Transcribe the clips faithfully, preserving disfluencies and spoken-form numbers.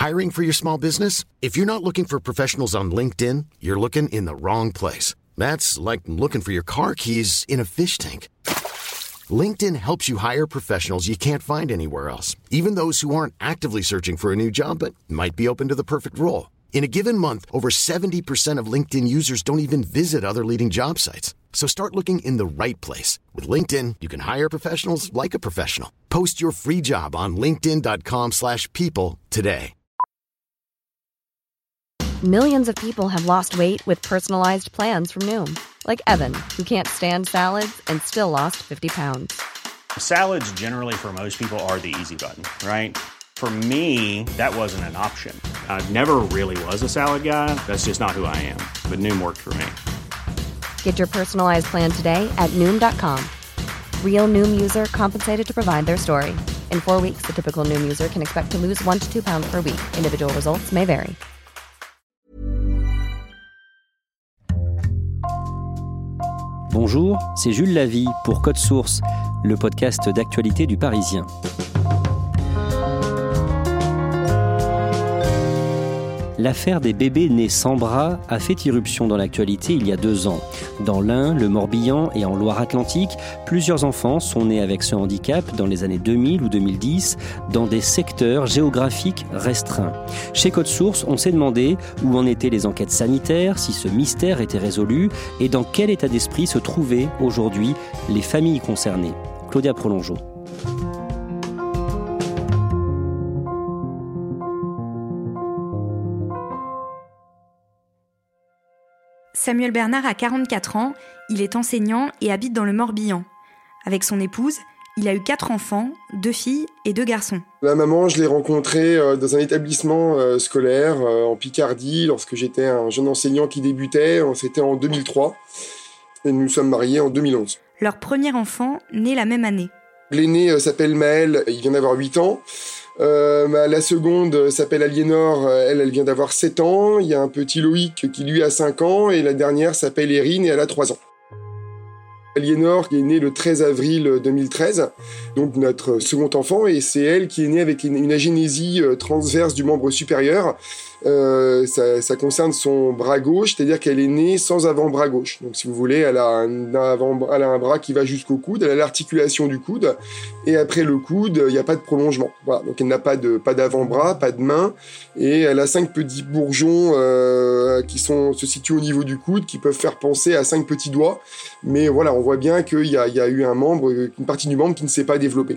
Hiring for your small business? If you're not looking for professionals on LinkedIn, you're looking in the wrong place. That's like looking for your car keys in a fish tank. LinkedIn helps you hire professionals you can't find anywhere else, even those who aren't actively searching for a new job but might be open to the perfect role. In a given month, over seventy percent of LinkedIn users don't even visit other leading job sites. So start looking in the right place. With LinkedIn, you can hire professionals like a professional. Post your free job on linkedin.com slash people today. Millions of people have lost weight with personalized plans from Noom. Like Evan, who can't stand salads and still lost fifty pounds. Salads generally for most people are the easy button, right? For me, that wasn't an option. I never really was a salad guy. That's just not who I am. But Noom worked for me. Get your personalized plan today at Noom dot com. Real Noom user compensated to provide their story. In four weeks, the typical Noom user can expect to lose one to two pounds per week. Individual results may vary. Bonjour, c'est Jules Lavie pour Code Source, le podcast d'actualité du Parisien. L'affaire des bébés nés sans bras a fait irruption dans l'actualité il y a deux ans. Dans l'Ain, le Morbihan et en Loire-Atlantique, plusieurs enfants sont nés avec ce handicap dans les années deux mille ou deux mille dix, dans des secteurs géographiques restreints. Chez Code Source, on s'est demandé où en étaient les enquêtes sanitaires, si ce mystère était résolu et dans quel état d'esprit se trouvaient aujourd'hui les familles concernées. Claudia Prolongeau. Samuel Bernard a quarante-quatre ans, il est enseignant et habite dans le Morbihan. Avec son épouse, il a eu quatre enfants, deux filles et deux garçons. La maman, je l'ai rencontrée dans un établissement scolaire en Picardie lorsque j'étais un jeune enseignant qui débutait. C'était en deux mille trois et nous nous sommes mariés en deux mille onze. Leur premier enfant naît la même année. L'aîné s'appelle Maël, il vient d'avoir huit ans. Euh, la seconde s'appelle Aliénor, elle, elle vient d'avoir sept ans. Il y a un petit Loïc qui lui a cinq ans et la dernière s'appelle Erin et elle a trois ans. Aliénor qui est née le treize avril deux mille treize, donc notre second enfant, et c'est elle qui est née avec une, une agénésie transverse du membre supérieur. Euh, ça, ça concerne son bras gauche, c'est-à-dire qu'elle est née sans avant-bras gauche. Donc si vous voulez, elle a un, avant, elle a un bras qui va jusqu'au coude, elle a l'articulation du coude, et après le coude, il n'y a pas de prolongement. Voilà, donc elle n'a pas de pas d'avant-bras, pas de main, et elle a cinq petits bourgeons euh, qui sont se situent au niveau du coude, qui peuvent faire penser à cinq petits doigts. Mais voilà, on voit bien qu'il y a, il y a eu un membre, une partie du membre qui ne s'est pas développée.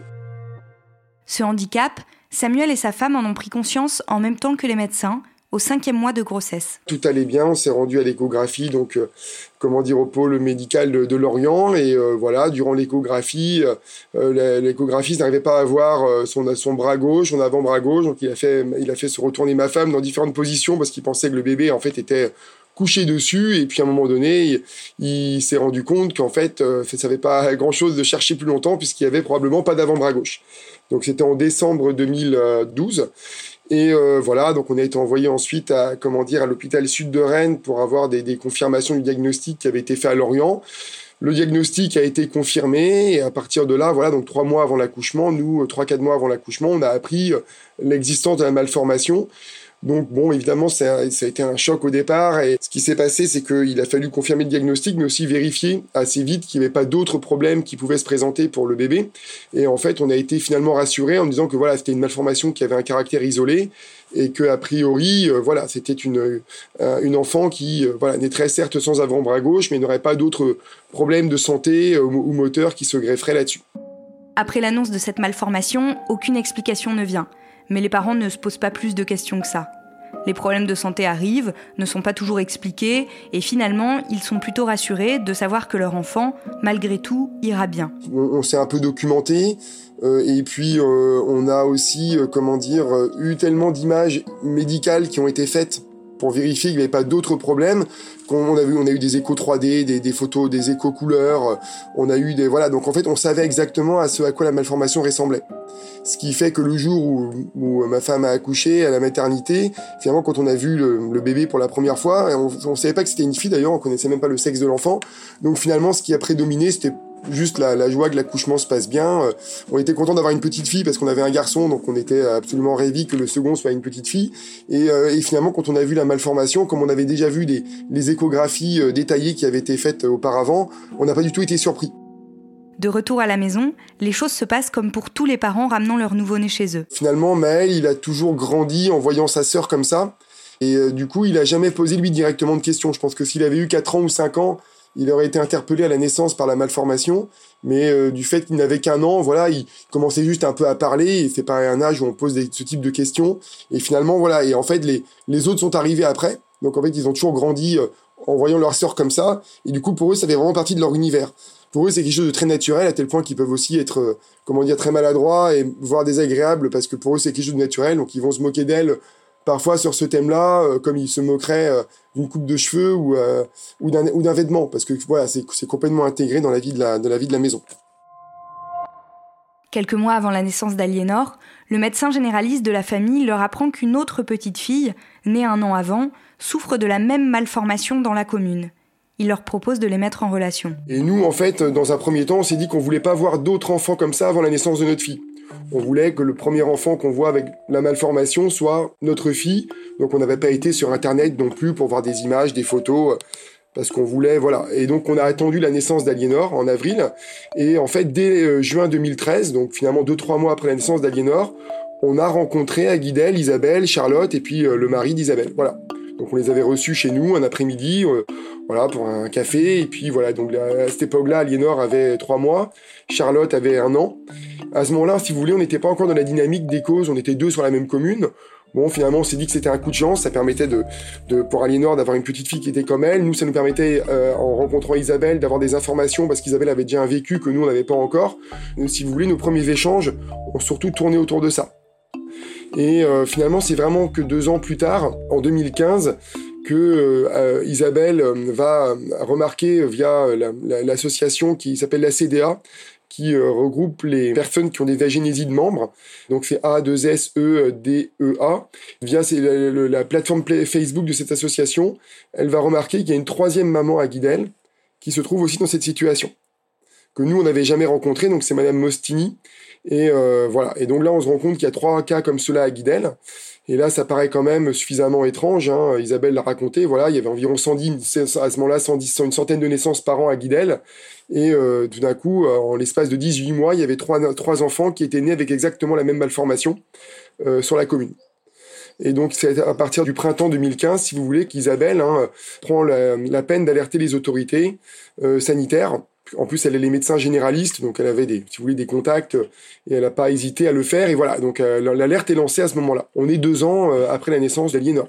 Ce handicap, Samuel et sa femme en ont pris conscience en même temps que les médecins, au cinquième mois de grossesse. Tout allait bien, on s'est rendu à l'échographie, donc euh, comment dire, au pôle médical de, de Lorient, et euh, voilà, durant l'échographie, euh, l'échographiste n'arrivait pas à voir euh, son, son bras gauche, son avant-bras gauche, donc il a fait, il a fait se retourner ma femme dans différentes positions parce qu'il pensait que le bébé en fait était couché dessus, et puis à un moment donné, il, il s'est rendu compte qu'en fait, euh, ça n'avait pas grand-chose de chercher plus longtemps puisqu'il y avait probablement pas d'avant-bras gauche. Donc c'était en décembre deux mille douze. Et euh, voilà, donc on a été envoyé ensuite à, comment dire, à l'hôpital sud de Rennes pour avoir des, des confirmations du diagnostic qui avait été fait à Lorient. Le diagnostic a été confirmé et à partir de là, voilà, donc trois mois avant l'accouchement, nous, trois, quatre mois avant l'accouchement, on a appris l'existence de la malformation. Donc bon, évidemment, ça a, ça a été un choc au départ, et ce qui s'est passé, c'est qu'il a fallu confirmer le diagnostic, mais aussi vérifier assez vite qu'il n'y avait pas d'autres problèmes qui pouvaient se présenter pour le bébé. Et en fait, on a été finalement rassurés en disant que voilà, c'était une malformation qui avait un caractère isolé, et que a priori, euh, voilà, c'était une euh, une enfant qui euh, voilà naîtrait certes sans avant-bras gauche, mais n'aurait pas d'autres problèmes de santé euh, ou moteurs qui se grefferaient là-dessus. Après l'annonce de cette malformation, aucune explication ne vient. Mais les parents ne se posent pas plus de questions que ça. Les problèmes de santé arrivent, ne sont pas toujours expliqués, et finalement, ils sont plutôt rassurés de savoir que leur enfant, malgré tout, ira bien. On, on s'est un peu documenté, euh, et puis euh, on a aussi, euh, comment dire, euh, eu tellement d'images médicales qui ont été faites pour vérifier qu'il n'y avait pas d'autres problèmes. On a vu, on a eu des échos trois D, des, des photos, des échos couleurs. On a eu des, voilà. Donc en fait, on savait exactement à ce à quoi la malformation ressemblait. Ce qui fait que le jour où, où ma femme a accouché à la maternité, finalement, quand on a vu le, le bébé pour la première fois, on, on savait pas que c'était une fille d'ailleurs, on connaissait même pas le sexe de l'enfant. Donc finalement, ce qui a prédominé, c'était juste la, la joie que l'accouchement se passe bien. Euh, on était content d'avoir une petite fille parce qu'on avait un garçon, donc on était absolument ravis que le second soit une petite fille. Et, euh, et finalement, quand on a vu la malformation, comme on avait déjà vu des, les échographies euh, détaillées qui avaient été faites auparavant, on n'a pas du tout été surpris. De retour à la maison, les choses se passent comme pour tous les parents ramenant leur nouveau-né chez eux. Finalement, Maël, il a toujours grandi en voyant sa sœur comme ça. Et euh, du coup, il a jamais posé lui directement de questions. Je pense que s'il avait eu quatre ans ou cinq ans, il aurait été interpellé à la naissance par la malformation. Mais euh, du fait qu'il n'avait qu'un an, voilà, il commençait juste un peu à parler. Et c'est pas un âge où on pose des, ce type de questions. Et finalement, voilà. Et en fait, les, les autres sont arrivés après. Donc en fait, ils ont toujours grandi euh, en voyant leur sœur comme ça. Et du coup, pour eux, ça fait vraiment partie de leur univers. Pour eux, c'est quelque chose de très naturel, à tel point qu'ils peuvent aussi être, euh, comment dire, très maladroits et voire désagréables, parce que pour eux, c'est quelque chose de naturel. Donc, ils vont se moquer d'elle parfois sur ce thème-là, euh, comme ils se moqueraient euh, d'une coupe de cheveux ou, euh, ou, d'un, ou d'un vêtement, parce que voilà, c'est, c'est complètement intégré dans la vie de la, de la vie de la maison. Quelques mois avant la naissance d'Aliénor, le médecin généraliste de la famille leur apprend qu'une autre petite fille, née un an avant, souffre de la même malformation dans la commune. Il leur propose de les mettre en relation. Et nous, en fait, dans un premier temps, on s'est dit qu'on voulait pas voir d'autres enfants comme ça avant la naissance de notre fille. On voulait que le premier enfant qu'on voit avec la malformation soit notre fille. Donc on n'avait pas été sur Internet non plus pour voir des images, des photos, parce qu'on voulait, voilà. Et donc on a attendu la naissance d'Aliénor en avril. Et en fait, dès euh, juin deux mille treize, donc finalement deux, trois mois après la naissance d'Aliénor, on a rencontré à Guidel, Isabelle, Charlotte et puis euh, le mari d'Isabelle. Voilà. Donc on les avait reçus chez nous un après-midi, euh, voilà, pour un café. Et puis voilà, donc à cette époque-là, Aliénor avait trois mois, Charlotte avait un an. À ce moment-là, si vous voulez, on n'était pas encore dans la dynamique des causes, on était deux sur la même commune. Bon, finalement, on s'est dit que c'était un coup de chance, ça permettait de, de pour Aliénor d'avoir une petite fille qui était comme elle. Nous, ça nous permettait, euh, en rencontrant Isabelle, d'avoir des informations, parce qu'Isabelle avait déjà un vécu que nous, on n'avait pas encore. Donc, si vous voulez, nos premiers échanges ont surtout tourné autour de ça. Et euh, finalement, c'est vraiment que deux ans plus tard, en deux mille quinze, que euh, Isabelle va remarquer via la, la, l'association qui s'appelle la C D A, qui euh, regroupe les personnes qui ont des agénésies de membres. Donc c'est A deux S E D E A. Via c'est la, la, la plateforme Facebook de cette association, elle va remarquer qu'il y a une troisième maman à Guidel qui se trouve aussi dans cette situation, que nous, on n'avait jamais rencontrée, donc c'est Madame Mostini. Et euh, voilà. Et donc là, on se rend compte qu'il y a trois cas comme cela à Guidel. Et là, ça paraît quand même suffisamment étrange. Hein. Isabelle l'a raconté. Voilà, il y avait environ cent dix, à ce moment-là, cent dix, une centaine de naissances par an à Guidel. Et euh, tout d'un coup, en l'espace de dix-huit mois, il y avait trois, trois enfants qui étaient nés avec exactement la même malformation euh, sur la commune. Et donc, c'est à partir du printemps deux mille quinze, si vous voulez, qu'Isabelle hein, prend la, la peine d'alerter les autorités euh, sanitaires. En plus, elle est les médecins généralistes, donc elle avait des, si vous voulez, des contacts, et elle n'a pas hésité à le faire. Et voilà, donc euh, l'alerte est lancée à ce moment-là. On est deux ans euh, après la naissance d'Aliénor.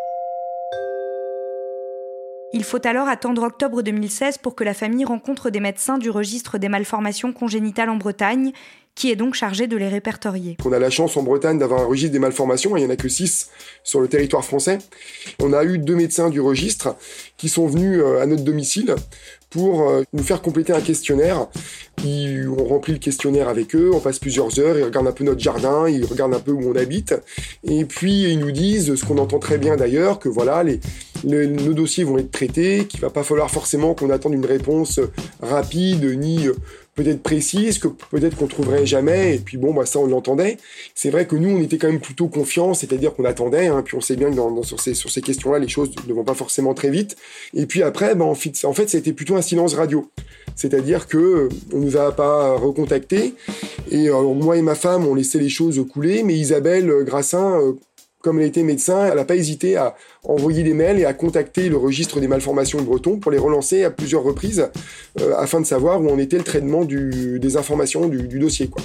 Il faut alors attendre octobre deux mille seize pour que la famille rencontre des médecins du registre des malformations congénitales en Bretagne, qui est donc chargé de les répertorier. On a la chance en Bretagne d'avoir un registre des malformations, il n'y en a que six sur le territoire français. On a eu deux médecins du registre qui sont venus à notre domicile pour nous faire compléter un questionnaire. Ils, on remplit le questionnaire avec eux, on passe plusieurs heures, ils regardent un peu notre jardin, ils regardent un peu où on habite, et puis ils nous disent, ce qu'on entend très bien d'ailleurs, que voilà, les, les, nos dossiers vont être traités, qu'il va pas falloir forcément qu'on attende une réponse rapide, ni peut-être précise, que peut-être qu'on trouverait jamais, et puis bon, bah ça on l'entendait. C'est vrai que nous, on était quand même plutôt confiants, c'est-à-dire qu'on attendait, hein, puis on sait bien que dans, dans, sur ces, sur ces questions-là, les choses ne vont pas forcément très vite. Et puis après, bah, en fait, en fait, ça a été plutôt un silence radio. C'est-à-dire que on nous a pas recontactés, et euh, moi et ma femme, on laissait les choses couler, mais Isabelle Grassin, euh, comme elle était médecin, elle n'a pas hésité à envoyer des mails et à contacter le registre des malformations de Breton pour les relancer à plusieurs reprises euh, afin de savoir où en était le traitement du, des informations du, du dossier, quoi.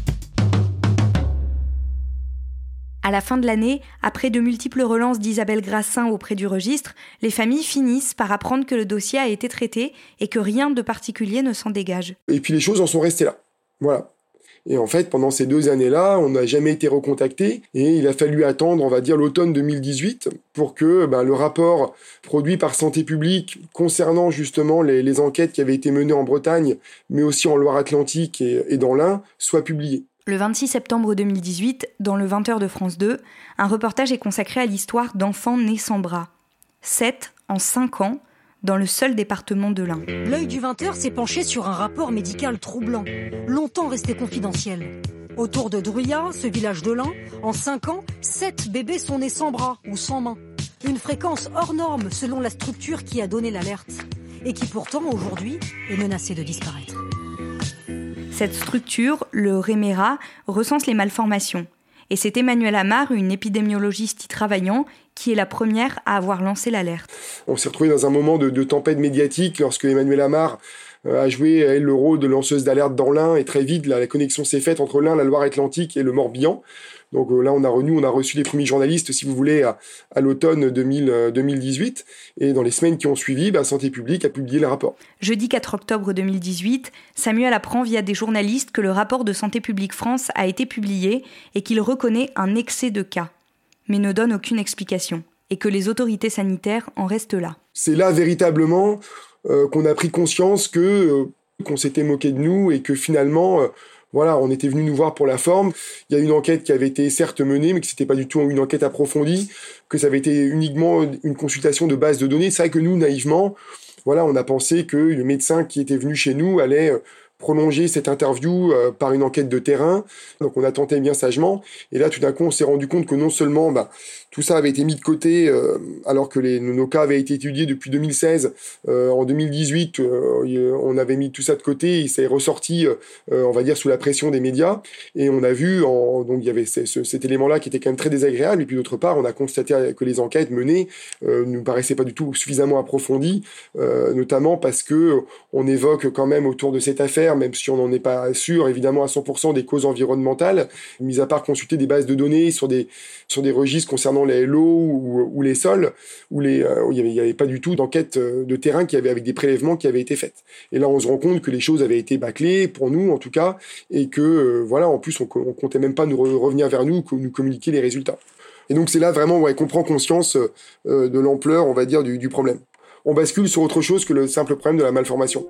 À la fin de l'année, après de multiples relances d'Isabelle Grassin auprès du registre, les familles finissent par apprendre que le dossier a été traité et que rien de particulier ne s'en dégage. Et puis les choses en sont restées là. Voilà. Et en fait, pendant ces deux années-là, on n'a jamais été recontacté et il a fallu attendre, on va dire, l'automne deux mille dix-huit pour que ben, le rapport produit par Santé publique concernant justement les, les enquêtes qui avaient été menées en Bretagne, mais aussi en Loire-Atlantique et, et dans l'Ain, soit publié. Le vingt-six septembre deux mille dix-huit, dans le vingt heures de France deux, un reportage est consacré à l'histoire d'enfants nés sans bras. Sept, en cinq ans, dans le seul département de l'Ain. L'œil du vingt heures s'est penché sur un rapport médical troublant, longtemps resté confidentiel. Autour de Druyat, ce village de l'Ain, en cinq ans, sept bébés sont nés sans bras ou sans mains. Une fréquence hors norme selon la structure qui a donné l'alerte et qui pourtant, aujourd'hui, est menacée de disparaître. Cette structure, le REMERA, recense les malformations. Et c'est Emmanuelle Amar, une épidémiologiste y travaillant, qui est la première à avoir lancé l'alerte. On s'est retrouvé dans un moment de, de tempête médiatique lorsque Emmanuelle Amar a joué elle, le rôle de lanceuse d'alerte dans l'Ain, et très vite la, la connexion s'est faite entre l'Ain, la Loire-Atlantique et le Morbihan. Donc euh, là, on a renu, on a reçu les premiers journalistes, si vous voulez, à, à l'automne deux mille, euh, deux mille dix-huit. Et dans les semaines qui ont suivi, bah, Santé publique a publié le rapport. Jeudi quatre octobre deux mille dix-huit, Samuel apprend via des journalistes que le rapport de Santé publique France a été publié et qu'il reconnaît un excès de cas, mais ne donne aucune explication, et que les autorités sanitaires en restent là. C'est là véritablement euh, qu'on a pris conscience que euh, qu'on s'était moqué de nous et que finalement... Euh, Voilà, on était venu nous voir pour la forme. Il y a une enquête qui avait été certes menée, mais que c'était pas du tout une enquête approfondie, que ça avait été uniquement une consultation de base de données. C'est vrai que nous, naïvement, voilà, on a pensé que le médecin qui était venu chez nous allait prolonger cette interview euh, par une enquête de terrain. Donc on a tenté bien sagement. Et là, tout d'un coup, on s'est rendu compte que non seulement bah, tout ça avait été mis de côté, euh, alors que les, nos cas avaient été étudiés depuis deux mille seize. Euh, en deux mille dix-huit, euh, on avait mis tout ça de côté. Et ça est ressorti, euh, on va dire, sous la pression des médias. Et on a vu, en, donc il y avait ce, ce, cet élément-là qui était quand même très désagréable. Et puis d'autre part, on a constaté que les enquêtes menées euh, ne nous paraissaient pas du tout suffisamment approfondies, euh, notamment parce que on évoque quand même autour de cette affaire, même si on n'en est pas sûr, évidemment, à cent pour cent des causes environnementales, mis à part consulter des bases de données sur des, sur des registres concernant les l'eau ou, ou les sols, où, les, euh, où il n'y avait, avait pas du tout d'enquête de terrain qui avait, avec des prélèvements qui avaient été faites. Et là, on se rend compte que les choses avaient été bâclées, pour nous en tout cas, et que, euh, voilà, en plus, on ne comptait même pas nous re- revenir vers nous, nous communiquer les résultats. Et donc, c'est là vraiment ouais, qu'on prend conscience euh, de l'ampleur, on va dire, du, du problème. On bascule sur autre chose que le simple problème de la malformation.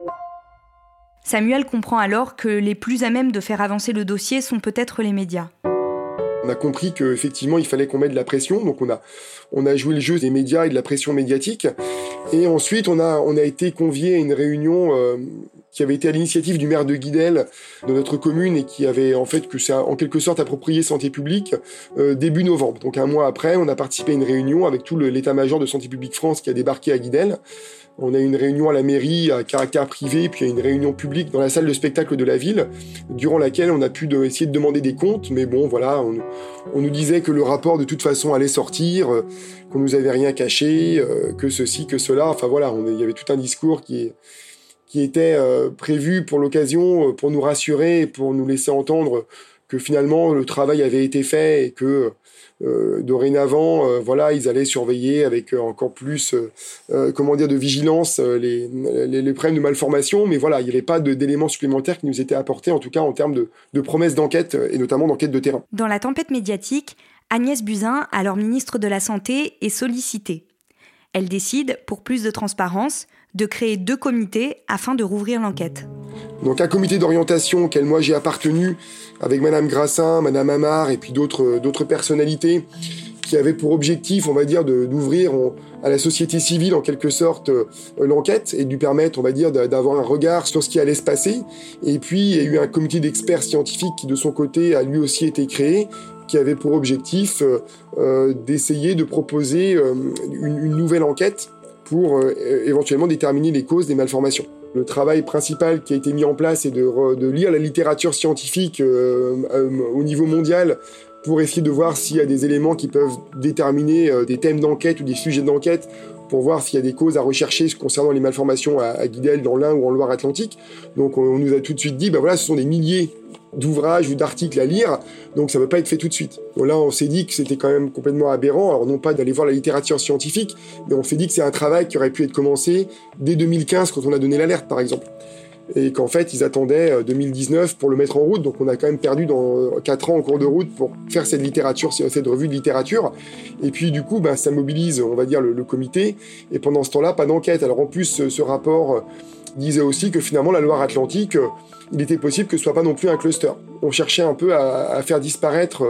Samuel comprend alors que les plus à même de faire avancer le dossier sont peut-être les médias. On a compris qu'effectivement, il fallait qu'on mette de la pression. Donc, on a, on a joué le jeu des médias et de la pression médiatique. Et ensuite, on a, on a été conviés à une réunion euh, qui avait été à l'initiative du maire de Guidel, de notre commune, et qui avait en fait, que c'est en quelque sorte approprié Santé publique, euh, début novembre. Donc, un mois après, on a participé à une réunion avec tout le, l'état-major de Santé publique France qui a débarqué à Guidel. On a eu une réunion à la mairie à caractère privé, puis il y a une réunion publique dans la salle de spectacle de la ville, durant laquelle on a pu de, essayer de demander des comptes, mais bon, voilà, on, on nous disait que le rapport de toute façon allait sortir, euh, qu'on nous avait rien caché, euh, que ceci, que cela, enfin voilà, on, il y avait tout un discours qui, qui était euh, prévu pour l'occasion, pour nous rassurer, pour nous laisser entendre que finalement le travail avait été fait et que Euh, dorénavant, euh, voilà, ils allaient surveiller avec euh, encore plus, euh, euh, comment dire, de vigilance euh, les, les, les problèmes de malformation. Mais voilà, il n'y avait pas de, d'éléments supplémentaires qui nous étaient apportés, en tout cas en termes de, de promesses d'enquête et notamment d'enquête de terrain. Dans la tempête médiatique, Agnès Buzyn, alors ministre de la Santé, est sollicitée. Elle décide, pour plus de transparence, de créer deux comités afin de rouvrir l'enquête. Donc un comité d'orientation auquel moi j'ai appartenu, avec Madame Grassin, Madame Amar et puis d'autres, d'autres personnalités qui avaient pour objectif, on va dire, de, d'ouvrir on, à la société civile en quelque sorte euh, l'enquête et de lui permettre, on va dire, d'avoir un regard sur ce qui allait se passer. Et puis il y a eu un comité d'experts scientifiques qui de son côté a lui aussi été créé, qui avait pour objectif euh, euh, d'essayer de proposer euh, une, une nouvelle enquête pour euh, éventuellement déterminer les causes des malformations. Le travail principal qui a été mis en place est de, re, de lire la littérature scientifique euh, euh, au niveau mondial pour essayer de voir s'il y a des éléments qui peuvent déterminer euh, des thèmes d'enquête ou des sujets d'enquête, pour voir s'il y a des causes à rechercher concernant les malformations à, à Guidel, dans l'Ain ou en Loire-Atlantique. Donc on, on nous a tout de suite dit, ben voilà, ce sont des milliers d'ouvrages ou d'articles à lire, donc ça ne peut pas être fait tout de suite. Donc là, on s'est dit que c'était quand même complètement aberrant, alors non pas d'aller voir la littérature scientifique, mais on s'est dit que c'est un travail qui aurait pu être commencé dès deux mille quinze, quand on a donné l'alerte, par exemple. Et qu'en fait, ils attendaient deux mille dix-neuf pour le mettre en route, donc on a quand même perdu dans quatre ans en cours de route pour faire cette littérature, cette revue de littérature. Et puis du coup, ben, ça mobilise, on va dire, le, le comité, et pendant ce temps-là, pas d'enquête. Alors en plus, ce, ce rapport disait aussi que finalement, la Loire-Atlantique, il était possible que ce soit pas non plus un cluster. On cherchait un peu à, à faire disparaître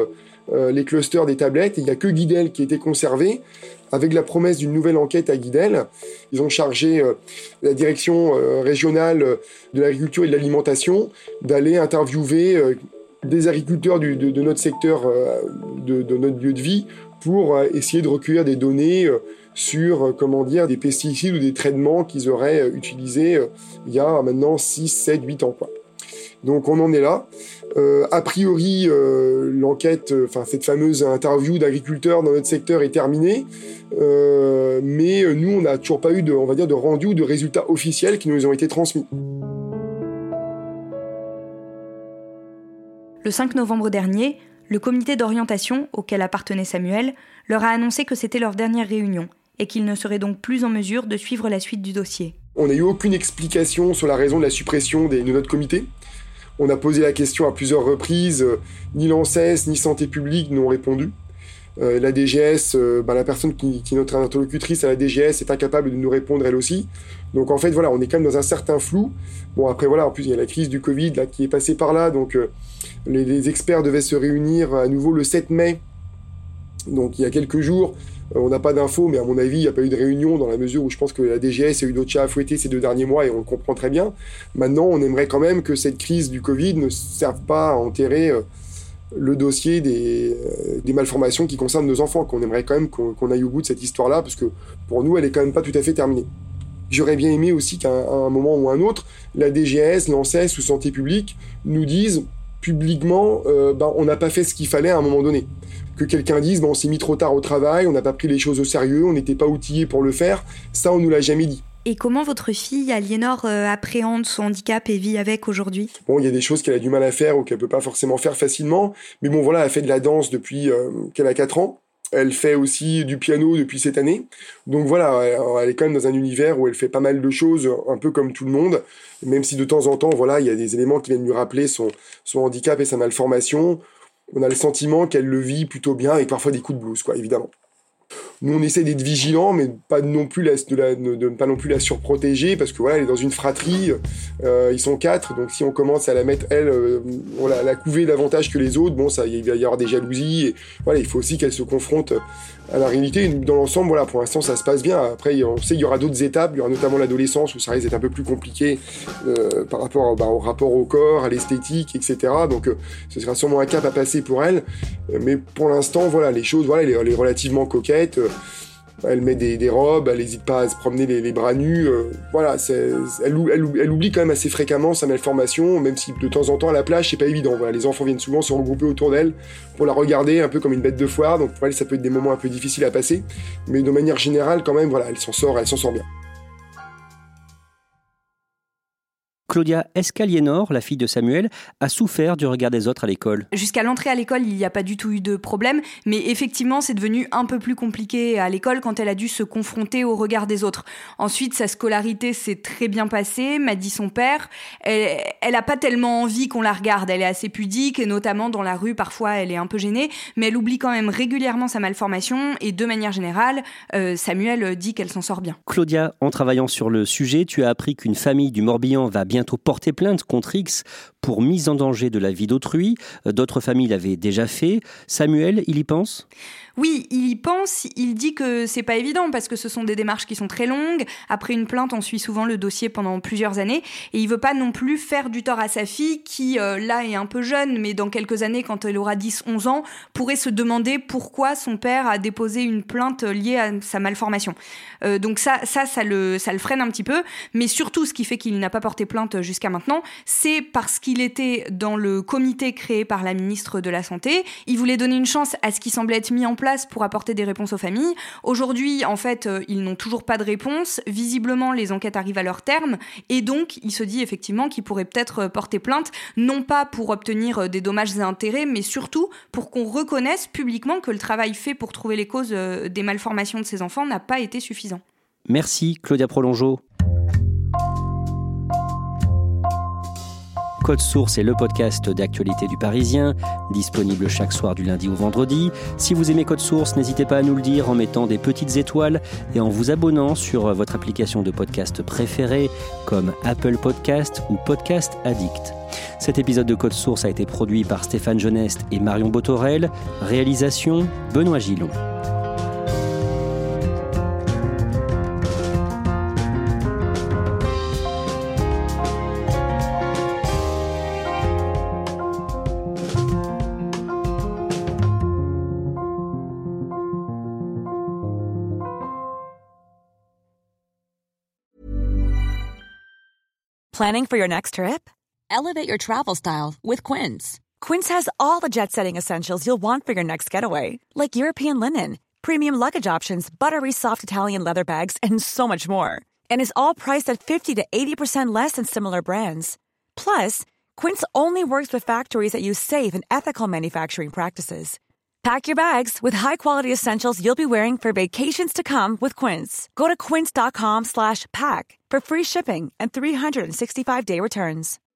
euh, les clusters des tablettes. Il n'y a que Guidel qui était conservé, avec la promesse d'une nouvelle enquête à Guidel. Ils ont chargé euh, la direction euh, régionale de l'agriculture et de l'alimentation d'aller interviewer euh, des agriculteurs du, de, de notre secteur, euh, de, de notre lieu de vie, pour euh, essayer de recueillir des données euh, sur, euh, comment dire, des pesticides ou des traitements qu'ils auraient euh, utilisés euh, il y a maintenant six, sept, huit ans, quoi. Donc on en est là. Euh, a priori, euh, l'enquête, enfin euh, cette fameuse interview d'agriculteurs dans notre secteur est terminée, euh, mais nous on n'a toujours pas eu de, on va dire, de rendu ou de résultats officiels qui nous ont été transmis. Le cinq novembre dernier, le comité d'orientation auquel appartenait Samuel leur a annoncé que c'était leur dernière réunion et qu'ils ne seraient donc plus en mesure de suivre la suite du dossier. On n'a eu aucune explication sur la raison de la suppression des, de notre comité. On a posé la question à plusieurs reprises, euh, ni l'ANSES ni Santé publique n'ont répondu. Euh, la D G S, euh, bah, la personne qui, qui est notre interlocutrice à la D G S est incapable de nous répondre elle aussi. Donc en fait voilà, on est quand même dans un certain flou. Bon après voilà, en plus il y a la crise du Covid là, qui est passée par là, donc euh, les, les experts devaient se réunir à nouveau le sept mai, donc il y a quelques jours. Euh, on n'a pas d'infos, mais à mon avis, il n'y a pas eu de réunion dans la mesure où je pense que la D G S a eu d'autres chats à fouetter ces deux derniers mois et on le comprend très bien. Maintenant, on aimerait quand même que cette crise du Covid ne serve pas à enterrer euh, le dossier des, euh, des malformations qui concernent nos enfants, qu'on aimerait quand même qu'on, qu'on aille au bout de cette histoire-là, parce que pour nous, elle est quand même pas tout à fait terminée. J'aurais bien aimé aussi qu'à un, à un moment ou un autre, la D G S, l'ANSES ou Santé publique nous disent publiquement euh, ben, on n'a pas fait ce qu'il fallait à un moment donné. Que quelqu'un dise ben, on s'est mis trop tard au travail, on n'a pas pris les choses au sérieux, on n'était pas outillé pour le faire, ça on nous l'a jamais dit. Et comment votre fille, Aliénor, euh, appréhende son handicap et vit avec aujourd'hui ? Bon, il y a des choses qu'elle a du mal à faire ou qu'elle peut pas forcément faire facilement, mais bon voilà, elle fait de la danse depuis euh, qu'elle a quatre ans. Elle fait aussi du piano depuis cette année. Donc voilà, elle est quand même dans un univers où elle fait pas mal de choses, un peu comme tout le monde, même si de temps en temps, voilà, il y a des éléments qui viennent lui rappeler son, son handicap et sa malformation. On a le sentiment qu'elle le vit plutôt bien, avec parfois des coups de blues, quoi, évidemment. Nous, on essaie d'être vigilants, mais pas non plus la, de, la, de ne pas non plus la surprotéger, parce que voilà, elle est dans une fratrie, euh, ils sont quatre, donc si on commence à la mettre, elle, euh, on la, la couver davantage que les autres, bon, ça, il va y avoir des jalousies, et voilà, il faut aussi qu'elle se confronte à la réalité. Et dans l'ensemble, voilà, pour l'instant, ça se passe bien. Après, on sait qu'il y aura d'autres étapes, il y aura notamment l'adolescence, où ça risque d'être un peu plus compliqué euh, par rapport bah, au rapport au corps, à l'esthétique, et cetera. Donc, euh, ce sera sûrement un cap à passer pour elle, mais pour l'instant, voilà, les choses, voilà, elle est, elle est relativement coquette. Elle met des, des robes, elle n'hésite pas à se promener les, les bras nus. Euh, voilà, c'est, elle, elle, elle oublie quand même assez fréquemment sa malformation, même si de temps en temps à la plage, c'est pas évident. Voilà, les enfants viennent souvent se regrouper autour d'elle pour la regarder un peu comme une bête de foire. Donc pour elle, ça peut être des moments un peu difficiles à passer, mais de manière générale, quand même, voilà, elle s'en sort, elle s'en sort bien. Claudia, est-ce qu'Aliénor, la fille de Samuel, a souffert du regard des autres à l'école ? Jusqu'à l'entrée à l'école, il n'y a pas du tout eu de problème, mais effectivement, c'est devenu un peu plus compliqué à l'école quand elle a dû se confronter au regard des autres. Ensuite, sa scolarité s'est très bien passée, m'a dit son père. Elle, elle a pas tellement envie qu'on la regarde, elle est assez pudique, et notamment dans la rue, parfois, elle est un peu gênée, mais elle oublie quand même régulièrement sa malformation, et de manière générale, euh, Samuel dit qu'elle s'en sort bien. Claudia, en travaillant sur le sujet, tu as appris qu'une famille du Morbihan va bien bientôt porter plainte contre X pour mise en danger de la vie d'autrui. D'autres familles l'avaient déjà fait. Samuel, il y pense ? Oui, il y pense. Il dit que c'est pas évident parce que ce sont des démarches qui sont très longues. Après une plainte, on suit souvent le dossier pendant plusieurs années. Et il veut pas non plus faire du tort à sa fille qui, euh, là, est un peu jeune, mais dans quelques années, quand elle aura dix onze ans, pourrait se demander pourquoi son père a déposé une plainte liée à sa malformation. Euh, donc ça, ça, ça le, ça le freine un petit peu. Mais surtout, ce qui fait qu'il n'a pas porté plainte jusqu'à maintenant, c'est parce qu'il était dans le comité créé par la ministre de la Santé. Il voulait donner une chance à ce qui semblait être mis en place pour apporter des réponses aux familles. Aujourd'hui, en fait, euh, ils n'ont toujours pas de réponse. Visiblement, les enquêtes arrivent à leur terme. Et donc, il se dit effectivement qu'il pourrait peut-être porter plainte, non pas pour obtenir des dommages et intérêts, mais surtout pour qu'on reconnaisse publiquement que le travail fait pour trouver les causes des malformations de ces enfants n'a pas été suffisant. Merci, Claudia Prolongeau. Code Source est le podcast d'actualité du Parisien, disponible chaque soir du lundi au vendredi. Si vous aimez Code Source, n'hésitez pas à nous le dire en mettant des petites étoiles et en vous abonnant sur votre application de podcast préférée comme Apple Podcast ou Podcast Addict. Cet épisode de Code Source a été produit par Stéphane Genest et Marion Botorel. Réalisation, Benoît Gillon. Planning for your next trip? Elevate your travel style with Quince. Quince has all the jet-setting essentials you'll want for your next getaway, like European linen, premium luggage options, buttery soft Italian leather bags, and so much more. And is all priced at fifty to eighty percent less than similar brands. Plus, Quince only works with factories that use safe and ethical manufacturing practices. Pack your bags with high-quality essentials you'll be wearing for vacations to come with Quince. Go to quince.com slash pack for free shipping and three sixty-five day returns.